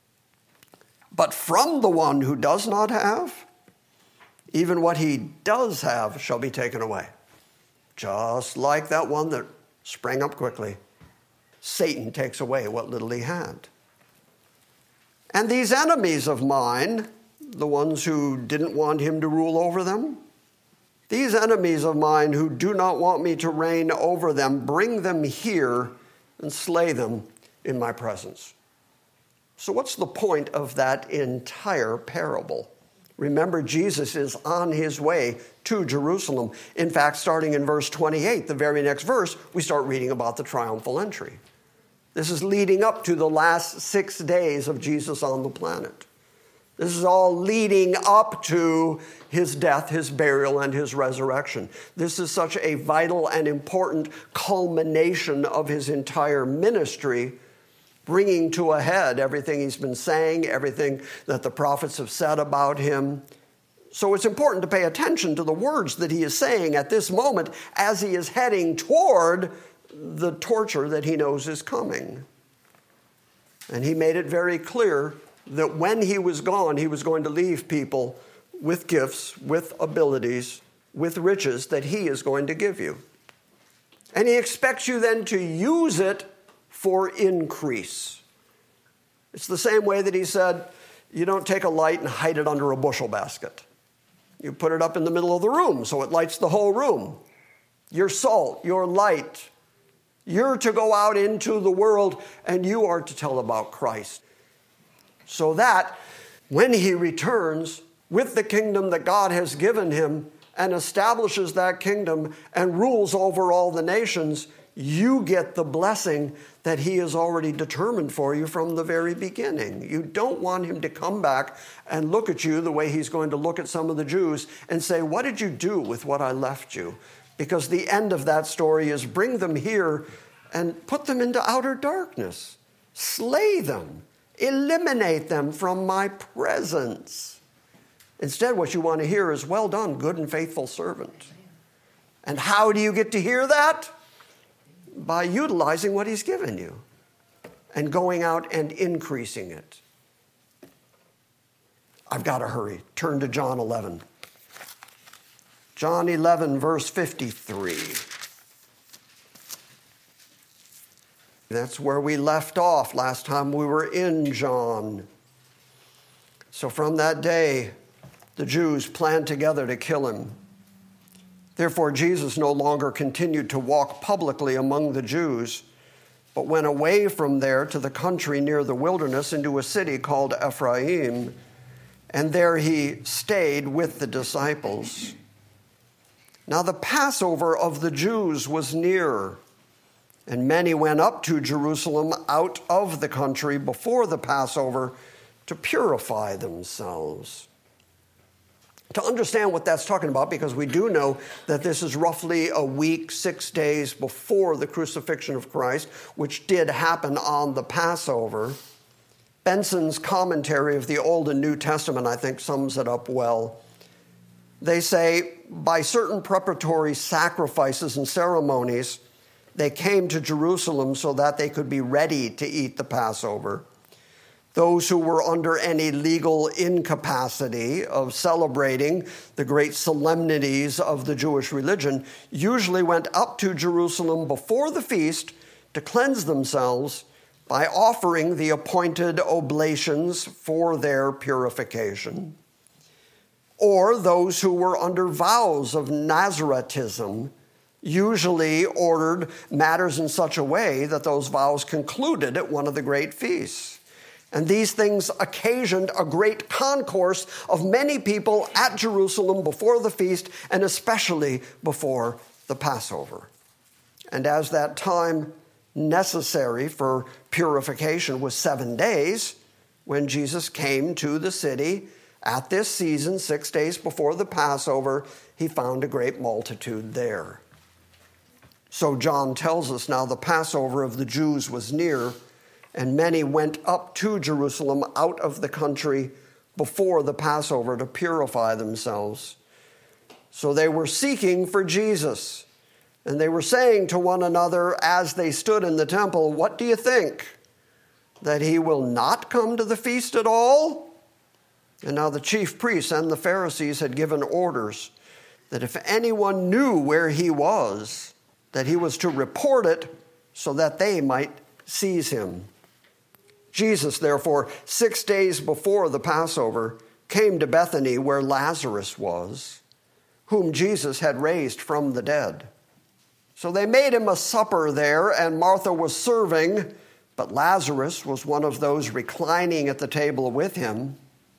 But from the one who does not have, even what he does have shall be taken away. Just like that one that sprang up quickly. Satan takes away what little he had. And these enemies of mine, the ones who didn't want him to rule over them, these enemies of mine who do not want me to reign over them, bring them here and slay them in my presence. So what's the point of that entire parable? Remember, Jesus is on his way to Jerusalem. In fact, starting in verse 28, the very next verse, we start reading about the triumphal entry. This is leading up to the last 6 days of Jesus on the planet. This is all leading up to his death, his burial, and his resurrection. This is such a vital and important culmination of his entire ministry, bringing to a head everything he's been saying, everything that the prophets have said about him. So it's important to pay attention to the words that he is saying at this moment as he is heading toward the torture that he knows is coming. And he made it very clear that when he was gone, he was going to leave people with gifts, with abilities, with riches that he is going to give you. And he expects you then to use it for increase. It's the same way that he said, you don't take a light and hide it under a bushel basket. You put it up in the middle of the room so it lights the whole room. Your salt, your light. You're to go out into the world and you are to tell about Christ. So that when he returns with the kingdom that God has given him and establishes that kingdom and rules over all the nations, you get the blessing that he has already determined for you from the very beginning. You don't want him to come back and look at you the way he's going to look at some of the Jews and say, what did you do with what I left you? Because the end of that story is bring them here and put them into outer darkness. Slay them. Eliminate them from my presence. Instead, what you want to hear is, well done, good and faithful servant. And how do you get to hear that? By utilizing what he's given you and going out and increasing it. I've got to hurry. Turn to John 11. John 11, verse 53. That's where we left off last time we were in John. So from that day, the Jews planned together to kill him. Therefore, Jesus no longer continued to walk publicly among the Jews, but went away from there to the country near the wilderness into a city called Ephraim, and there he stayed with the disciples. Now the Passover of the Jews was near, and many went up to Jerusalem out of the country before the Passover to purify themselves. To understand what that's talking about, because we do know that this is roughly a week, 6 days before the crucifixion of Christ, which did happen on the Passover. Benson's commentary of the Old and New Testament, I think, sums it up well. They say, by certain preparatory sacrifices and ceremonies, they came to Jerusalem so that they could be ready to eat the Passover. Those who were under any legal incapacity of celebrating the great solemnities of the Jewish religion usually went up to Jerusalem before the feast to cleanse themselves by offering the appointed oblations for their purification. Or those who were under vows of Nazaretism usually ordered matters in such a way that those vows concluded at one of the great feasts. And these things occasioned a great concourse of many people at Jerusalem before the feast, and especially before the Passover. And as that time necessary for purification was 7 days, when Jesus came to the city at this season, 6 days before the Passover, he found a great multitude there. So John tells us now the Passover of the Jews was near, and many went up to Jerusalem out of the country before the Passover to purify themselves. So they were seeking for Jesus, and they were saying to one another as they stood in the temple, "What do you think? That he will not come to the feast at all?" And now the chief priests and the Pharisees had given orders that if anyone knew where he was, that he was to report it so that they might seize him. Jesus, therefore, 6 days before the Passover, came to Bethany where Lazarus was, whom Jesus had raised from the dead. So they made him a supper there, and Martha was serving, but Lazarus was one of those reclining at the table with him.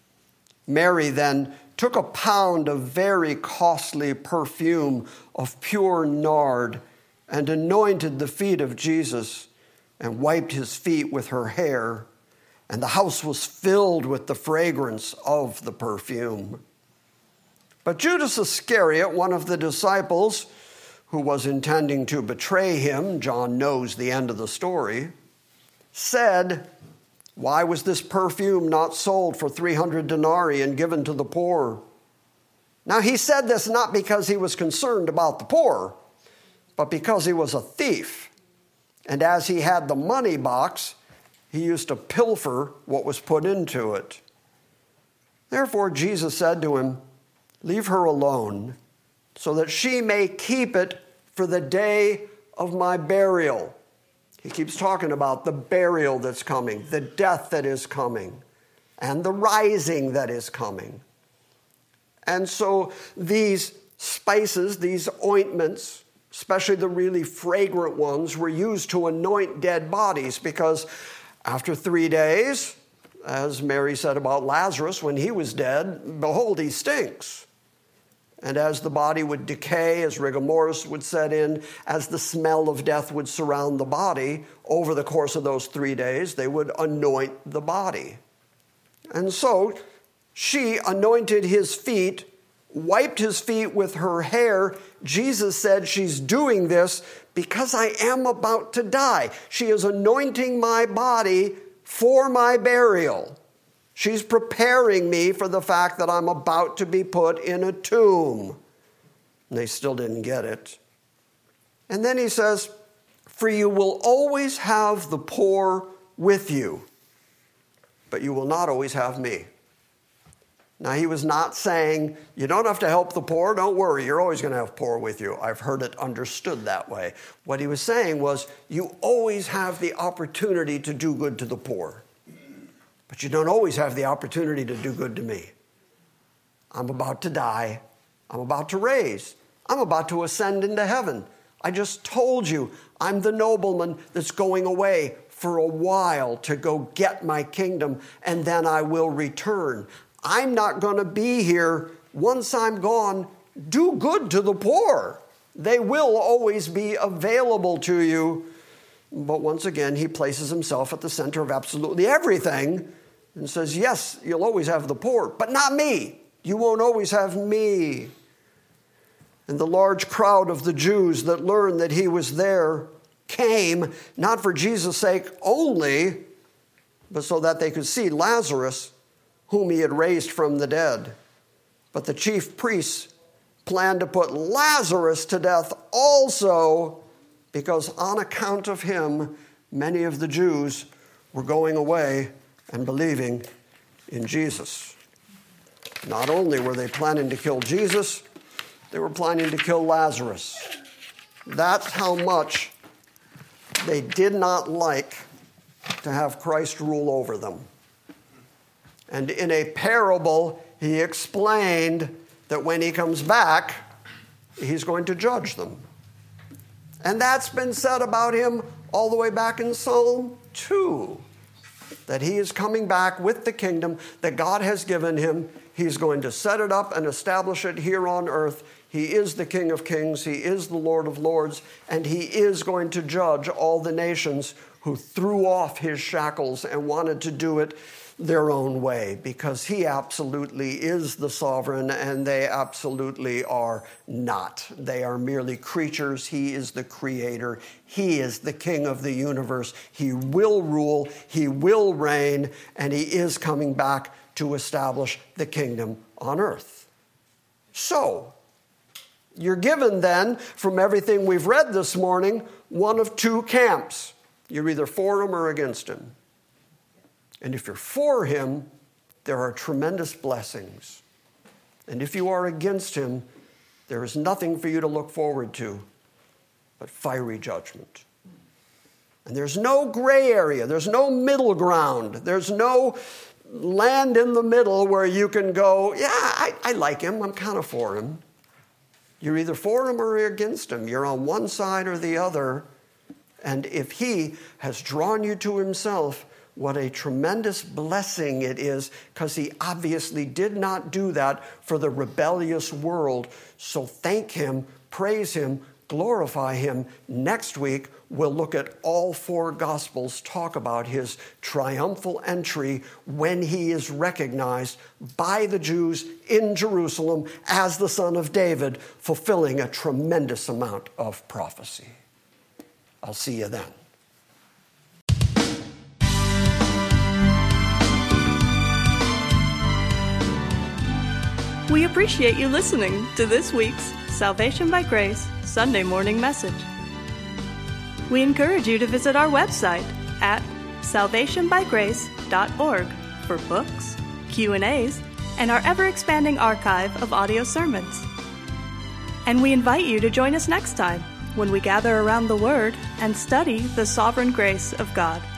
Mary then took a pound of very costly perfume of pure nard and anointed the feet of Jesus and wiped his feet with her hair, and the house was filled with the fragrance of the perfume. But Judas Iscariot, one of the disciples who was intending to betray him, John knows the end of the story, said, "Why was this perfume not sold for 300 denarii and given to the poor?" Now he said this not because he was concerned about the poor, but because he was a thief. And as he had the money box, he used to pilfer what was put into it. Therefore Jesus said to him, "Leave her alone, so that she may keep it for the day of my burial." He keeps talking about the burial that's coming, the death that is coming, and the rising that is coming. And so these spices, these ointments, especially the really fragrant ones, were used to anoint dead bodies because after 3 days, as Mary said about Lazarus when he was dead, behold, he stinks. And as the body would decay, as rigor mortis would set in, as the smell of death would surround the body, over the course of those 3 days, they would anoint the body. And so she anointed his feet, wiped his feet with her hair. Jesus said, "She's doing this because I am about to die. She is anointing my body for my burial. She's preparing me for the fact that I'm about to be put in a tomb." And they still didn't get it. And then he says, "For you will always have the poor with you, but you will not always have me." Now, he was not saying, you don't have to help the poor, don't worry, you're always going to have poor with you. I've heard it understood that way. What he was saying was, you always have the opportunity to do good to the poor, but you don't always have the opportunity to do good to me. I'm about to die. I'm about to raise. I'm about to ascend into heaven. I just told you I'm the nobleman that's going away for a while to go get my kingdom, and then I will return. I'm not going to be here once I'm gone. Do good to the poor. They will always be available to you. But once again, he places himself at the center of absolutely everything and says, yes, you'll always have the poor, but not me. You won't always have me. And the large crowd of the Jews that learned that he was there came, not for Jesus' sake only, but so that they could see Lazarus, whom he had raised from the dead. But the chief priests planned to put Lazarus to death also, because on account of him, many of the Jews were going away and believing in Jesus. Not only were they planning to kill Jesus, they were planning to kill Lazarus. That's how much they did not like to have Christ rule over them. And in a parable, he explained that when he comes back, he's going to judge them. And that's been said about him all the way back in Psalm 2, that he is coming back with the kingdom that God has given him. He's going to set it up and establish it here on earth. He is the King of Kings. He is the Lord of Lords. And he is going to judge all the nations who threw off his shackles and wanted to do it their own way, because he absolutely is the sovereign and they absolutely are not. They are merely creatures. He is the creator. He is the king of the universe. He will rule. He will reign, and he is coming back to establish the kingdom on earth. So, you're given then, from everything we've read this morning, one of two camps. You're either for him or against him. And if you're for him, there are tremendous blessings. And if you are against him, there is nothing for you to look forward to but fiery judgment. And there's no gray area. There's no middle ground. There's no land in the middle where you can go, yeah, I like him. I'm kind of for him. You're either for him or against him. You're on one side or the other. And if he has drawn you to himself, what a tremendous blessing it is, because he obviously did not do that for the rebellious world. So thank him, praise him, glorify him. Next week, we'll look at all four Gospels, talk about his triumphal entry when he is recognized by the Jews in Jerusalem as the Son of David, fulfilling a tremendous amount of prophecy. I'll see you then. We appreciate you listening to this week's Salvation by Grace Sunday morning message. We encourage you to visit our website at salvationbygrace.org for books, Q&As, and our ever-expanding archive of audio sermons. And we invite you to join us next time when we gather around the Word and study the sovereign grace of God.